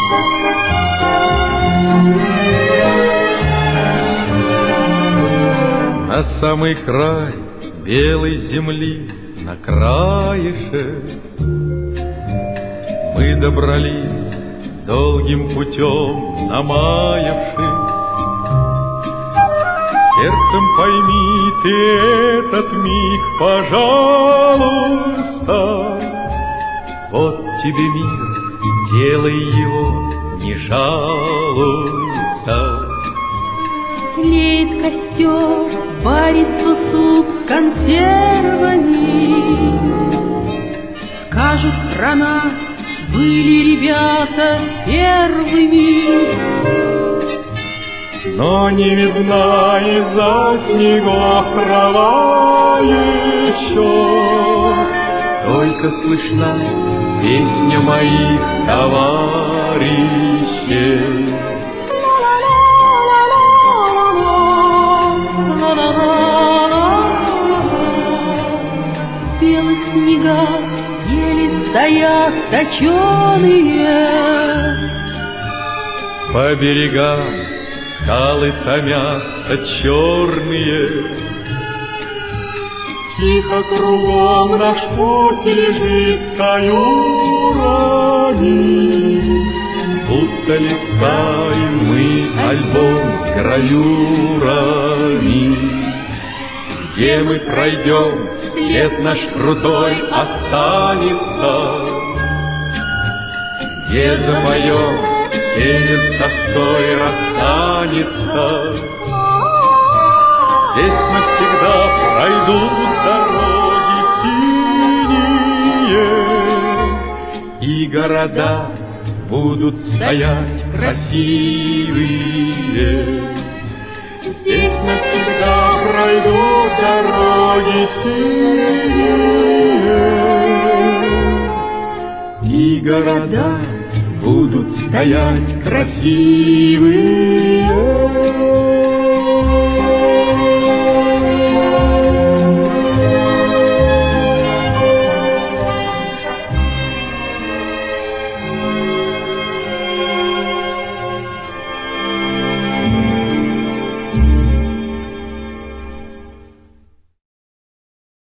На самый край белой земли, на краешек, мы добрались долгим путем, намаявшись. Сердцем пойми ты этот миг, пожалуйста. Вот тебе мир, делай его, не жалуйся. Тлеет костер, варится суп с консервами. Скажут про нас, были ребята первыми. Но не видна из-за снегов трава еще, только слышна песня моих товарищей. В белых снегах еле стоят точеные. По берегам скалы томятся черные. Тихо кругом наш путь лежит каюрами, будто листаем мы альбом с гравюрами. Где мы пройдем, след наш крутой останется, где замоем север с тоской расстанется. Здесь навсегда пройдут дороги синие, и города будут стоять красивые. Здесь навсегда пройдут дороги синие, и города будут стоять красивые.